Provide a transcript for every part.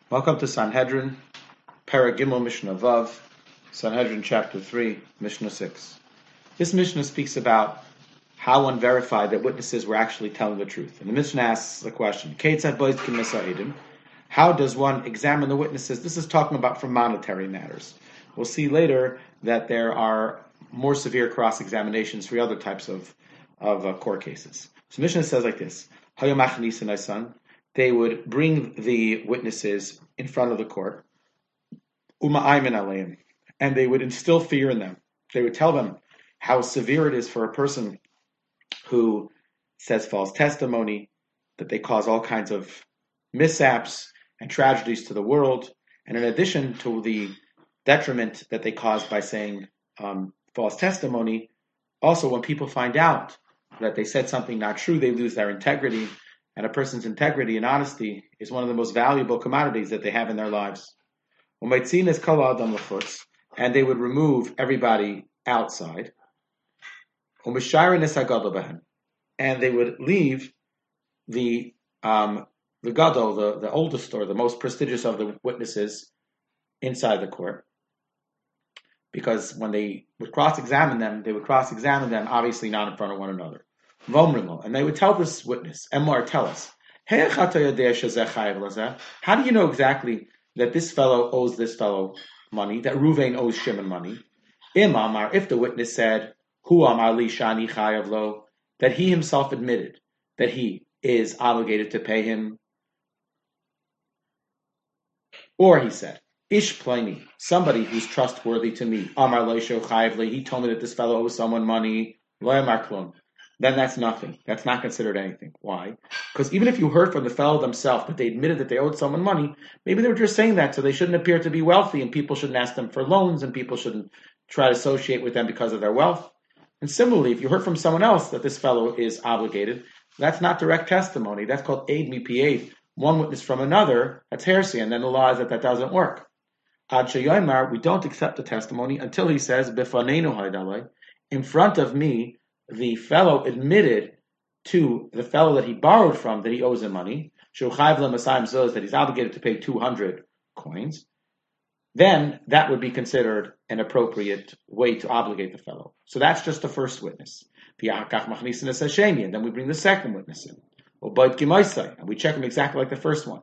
Welcome to Sanhedrin, Paragimel Mishnah Vav, Sanhedrin chapter 3, Mishnah 6. This Mishnah speaks about how one verified that witnesses were actually telling the truth. And the Mishnah asks the question, how does one examine the witnesses? This is talking about for monetary matters. We'll see later that there are more severe cross-examinations for other types of court cases. So Mishnah says like this, they would bring the witnesses in front of the court, and they would instill fear in them. They would tell them how severe it is for a person who says false testimony, that they cause all kinds of mishaps and tragedies to the world, and in addition to the detriment that they cause by saying false testimony, also when people find out that they said something not true, they lose their integrity. And a person's integrity and honesty is one of the most valuable commodities that they have in their lives. And they would remove everybody outside. And they would leave the gadol, the oldest or the most prestigious of the witnesses, inside the court. Because when they would cross-examine them, obviously not in front of one another. And they would tell this witness, Emor, tell us, how do you know exactly that this fellow owes this fellow money, that Ruvain owes Shimon money? If the witness said, that he himself admitted that he is obligated to pay him, or he said, Ish Pliny, somebody who's trustworthy to me, Amar Loisho Chayvle, he told me that this fellow owes someone money, Loyamar Klum, then that's nothing. That's not considered anything. Why? Because even if you heard from the fellow themselves that they admitted that they owed someone money, maybe they were just saying that so they shouldn't appear to be wealthy, and people shouldn't ask them for loans, and people shouldn't try to associate with them because of their wealth. And similarly, if you heard from someone else that this fellow is obligated, that's not direct testimony. That's called aid mi pi aid. One witness from another, that's heresy, and then the law is that doesn't work. Ad sheyomer, we don't accept the testimony until he says, Befanenu haydalai, in front of me, the fellow admitted to the fellow that he borrowed from that he owes him money, that he's obligated to pay 200 coins, then that would be considered an appropriate way to obligate the fellow. So that's just the first witness. And then we bring the second witness in. And we check him exactly like the first one.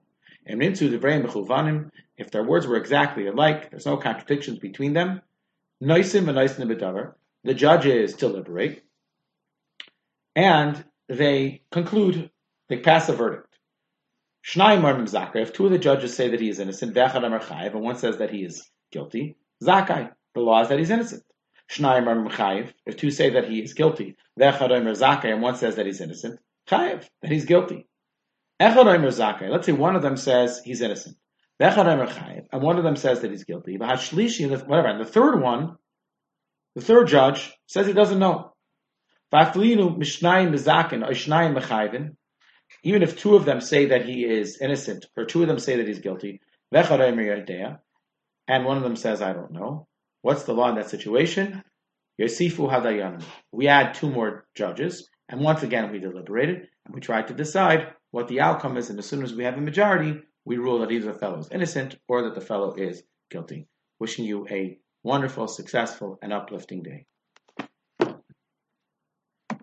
If their words were exactly alike, there's no contradictions between them, the judges deliberate, and they conclude, they pass a verdict. If two of the judges say that he is innocent, and one says that he is guilty, zakai, the law is that he's innocent. If two say that he is guilty, and one says that he's innocent, chayev, that he's guilty. Let's say one of them says he's innocent, and one of them says that he's guilty. Whatever. And the third one, the third judge, says he doesn't know. Even if two of them say that he is innocent, or two of them say that he's guilty, and one of them says, I don't know, what's the law in that situation? We add two more judges, and once again we deliberated, and we tried to decide what the outcome is, and as soon as we have a majority, we rule that either the fellow is innocent or that the fellow is guilty. Wishing you a wonderful, successful, and uplifting day.